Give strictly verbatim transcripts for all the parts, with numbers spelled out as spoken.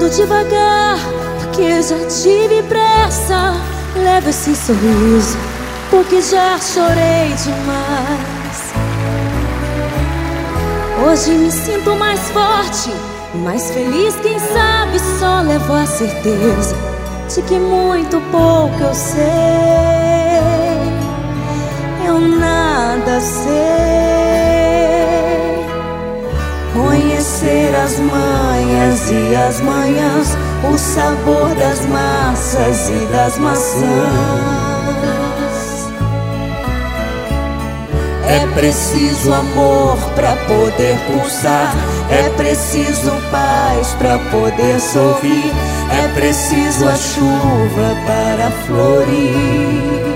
Ando devagar, porque já tive pressa. Leva esse sorriso, porque já chorei demais. Hoje me sinto mais forte, mais feliz, quem sabe só levo a certeza de que muito pouco eu sei. Eu nada sei. Conhecer as manhas e as manhãs, o sabor das massas e das maçãs. É preciso amor pra poder pulsar, é preciso paz pra poder sorrir, é preciso a chuva para florir.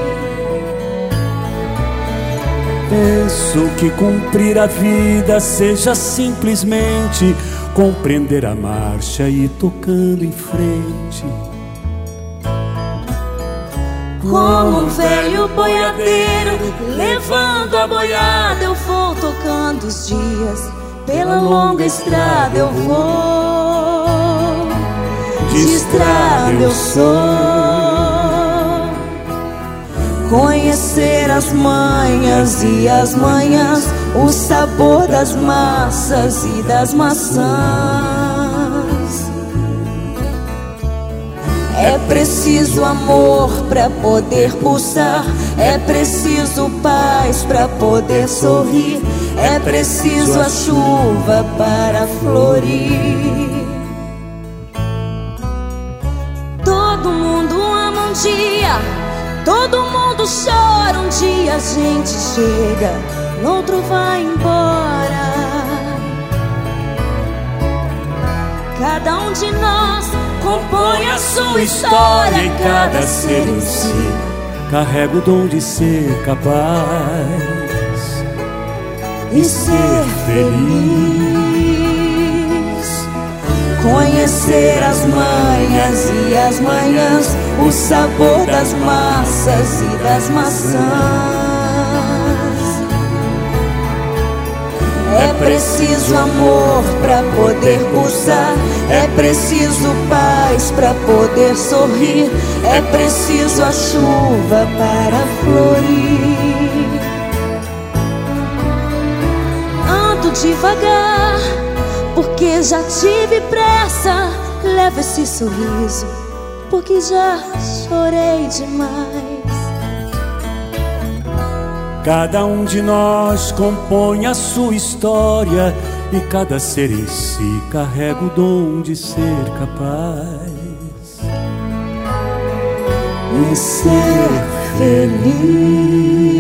Penso que cumprir a vida seja simplesmente compreender a marcha e ir tocando em frente. Como um velho boiadeiro, levando a boiada, eu vou tocando os dias. Pela longa estrada eu vou, de estrada eu sou. Conhecer as manhas e as manhãs, o sabor das massas e das maçãs. É preciso amor pra poder pulsar, é preciso paz pra poder sorrir, é preciso a chuva para florir. Todo mundo ama um dia, todo mundo chora um dia, a gente chega, no outro vai embora. Cada um de nós compõe a sua história, e cada ser em si carrega o dom de ser capaz e ser feliz. Conhecer as manhas e as manhãs, o sabor das massas e das maçãs. É preciso amor pra poder pulsar, é preciso paz pra poder sorrir, é preciso a chuva para florir. Ando devagar, porque já tive pressa. Levo esse sorriso, porque já chorei demais. Cada um de nós compõe a sua história, e cada ser em si carrega o dom de ser capaz e ser feliz.